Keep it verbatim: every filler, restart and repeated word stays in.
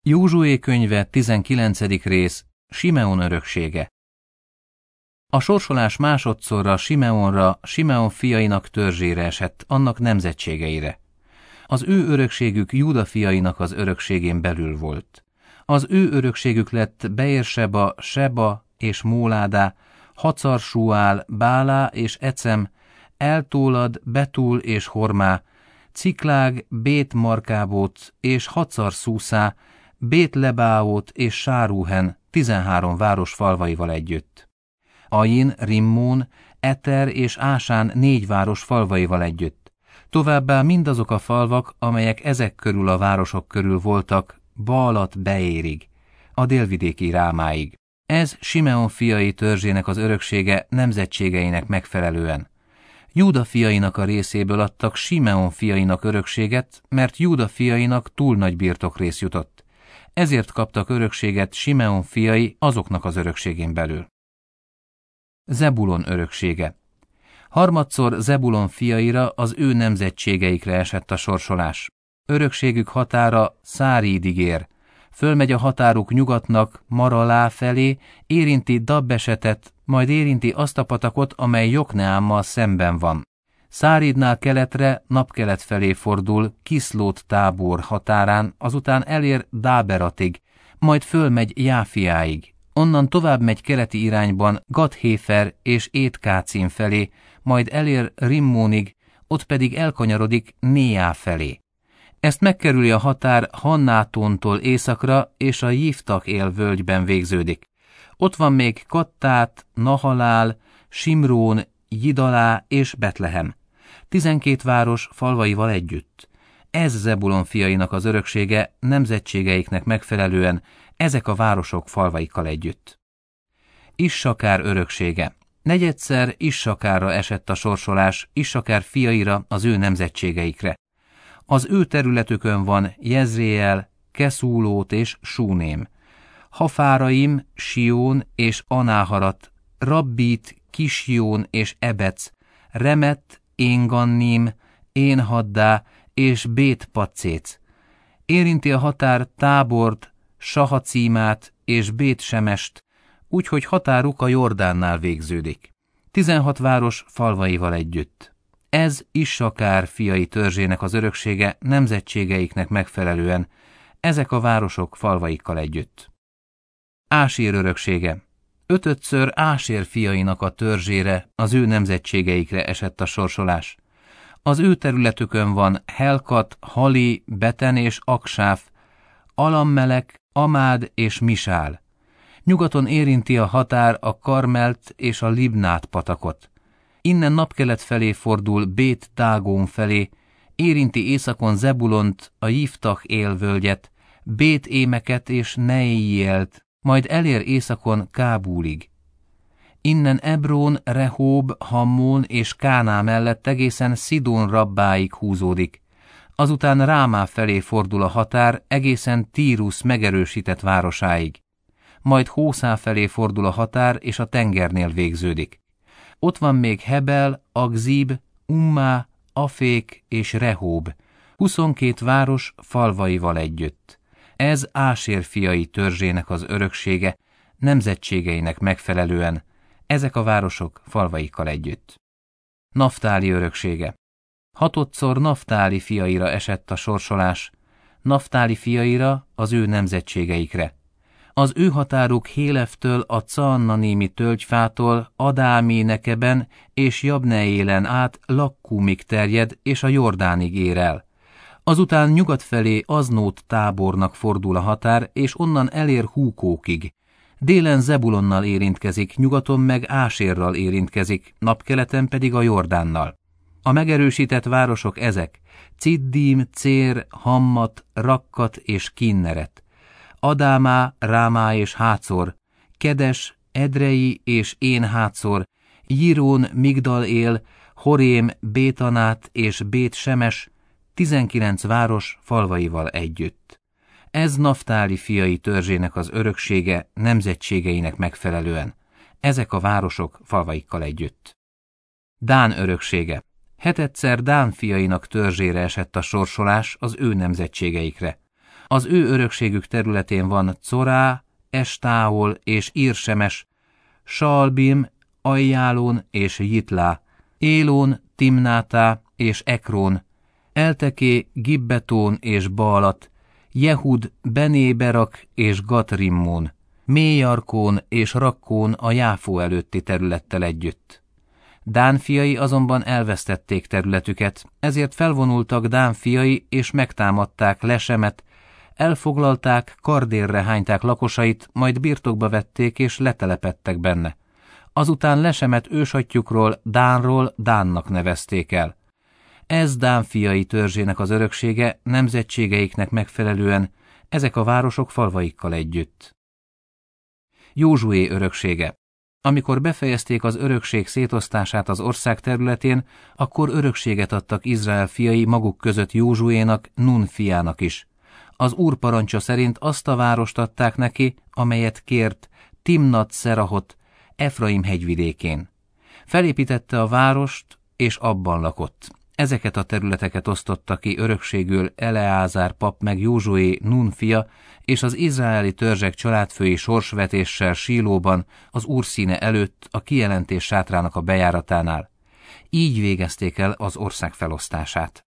Józsué könyve, tizenkilencedik rész, Simeon öröksége. A sorsolás másodszorra Simeonra, Simeon fiainak törzsére esett, annak nemzetségeire. Az ő örökségük Júda fiainak az örökségén belül volt. Az ő örökségük lett Beérseba, Seba és Móládá, Hacar-Suál, Bálá és Ecem, Eltólad, Betul és Hormá, Ciklág, Bét-Markábóc és Hacar-Szúszá, Bét-Lebáót és Sárúhen, tizenhárom város falvaival együtt. Ain, Rimmón, Eter és Ásán négy város falvaival együtt. Továbbá mindazok a falvak, amelyek ezek körül a városok körül voltak, Baalat Beérig, a délvidéki Rámáig. Ez Simeon fiai törzsének az öröksége nemzetségeinek megfelelően. Júda fiainak a részéből adtak Simeon fiainak örökséget, mert Júda fiainak túl nagy birtokrész jutott. Ezért kaptak örökséget Simeon fiai azoknak az örökségén belül. Zebulon öröksége. Harmadszor Zebulon fiaira, az ő nemzetségeikre esett a sorsolás. Örökségük határa Szárídig ér. Fölmegy a határuk nyugatnak, Maralá felé, érinti Dabbesetet, majd érinti azt a patakot, amely Jokneámmal szemben van. Szárídnál keletre, napkelet felé fordul, Kiszlót Tábor határán, azután elér Dáberatig, majd fölmegy Jáfiáig. Onnan tovább megy keleti irányban Gat-Héfer és Étkácin felé, majd elér Rimmónig, ott pedig elkanyarodik Néá felé. Ezt megkerüli a határ Hannátontól északra, és a Jiftak-él völgyben végződik. Ott van még Kattát, Nahalál, Simrón, Jidalá és Betlehem. Tizenkét város falvaival együtt. Ez Zebulon fiainak az öröksége nemzetségeiknek megfelelően, ezek a városok falvaikkal együtt. Issakár öröksége. Negyedszer Issakárra esett a sorsolás, Issakár fiaira, az ő nemzetségeikre. Az ő területükön van Jezréel, Keszúlót és Súném, Hafáraim, Sion és Anáharat, Rabbit, Kisjón és Ebec, Remet, Éngannim, Énhaddá és Bét-Paccéc. Érinti a határ Tábort, Sahacímát és Bét-Semest, úgyhogy határuk a Jordánnál végződik. Tizenhat város falvaival együtt. Ez Issakár fiai törzsének az öröksége nemzetségeiknek megfelelően, ezek a városok falvaikkal együtt. Ásér öröksége. Ötödször Ásér fiainak a törzsére, az ő nemzetségeikre esett a sorsolás. Az ő területükön van Helkat, Hali, Beten és Aksáf, Alammelek, Amád és Misál. Nyugaton érinti a határ a Karmelt és a Libnát patakot. Innen napkelet felé fordul Bét-Dágón felé, érinti északon Zebulont, a Jiftak-él völgyet, Bét-Émeket és Neielt, majd elér északon Kábúlig. Innen Ebrón, Rehób, Hammón és Káná mellett egészen Szidón Rabbáig húzódik. Azután Rámá felé fordul a határ egészen Tírusz megerősített városáig. Majd Hószá felé fordul a határ és a tengernél végződik. Ott van még Hebel, Agzib, Ummá, Afék és Rehób, huszonkét város falvaival együtt. Ez Ásér fiai törzsének az öröksége, nemzetségeinek megfelelően, ezek a városok falvaikkal együtt. Naftáli öröksége. Hatodszor Naftáli fiaira esett a sorsolás, Naftáli fiaira, az ő nemzetségeikre. Az ő határuk Héleftől a Caannaními tölgyfától Adáménekeben és Jabneélen át Lakkúmig terjed, és a Jordánig ér el. Azután nyugat felé Aznót Tábornak fordul a határ, és onnan elér Húkókig. Délen Zebulonnal érintkezik, nyugaton meg Ásérral érintkezik, napkeleten pedig a Jordánnal. A megerősített városok ezek: Ciddim, Cér, Hammat, Rakkat és Kinneret, Adámá, Rámá és Hácor, Kedes, Edrei és Én-Hácor, Jirón, Migdal-él, Horém, Bétanát és Bét-Semes, tizenkilenc város falvaival együtt. Ez Naftáli fiai törzsének az öröksége nemzetségeinek megfelelően, ezek a városok falvaikkal együtt. Dán öröksége. Hetedszer Dán fiainak törzsére esett a sorsolás, az ő nemzetségeikre. Az ő örökségük területén van Corá, Estáol és Írsemes, Saalbim, Ajjálón és Jitlá, Élón, Timnátá és Ekrón, Elteké, Gibbetón és Baalat, Jehud, Benéberak és Gat-Rimmón, Méjarkón és Rakkón a Jáfó előtti területtel együtt. Dán fiai azonban elvesztették területüket, ezért felvonultak Dán fiai és megtámadták Lesemet, elfoglalták, kardérre hányták lakosait, majd birtokba vették és letelepedtek benne. Azután Lesemet ősatyjukról, Dánról Dánnak nevezték el. Ez Dán fiai törzsének az öröksége, nemzetségeiknek megfelelően, ezek a városok falvaikkal együtt. Józsué öröksége. Amikor befejezték az örökség szétosztását az ország területén, akkor örökséget adtak Izrael fiai maguk között Józsuénak, Nun fiának is. Az Úr parancsa szerint azt a várost adták neki, amelyet kért, Timnat-Szerahot, Efraim hegyvidékén. Felépítette a várost, és abban lakott. Ezeket a területeket osztotta ki örökségül Eleázár pap meg Józsué, Nun fia, és az izraeli törzsek családfői sorsvetéssel Sílóban, az Úr színe előtt, a kijelentés sátrának a bejáratánál. Így végezték el az ország felosztását.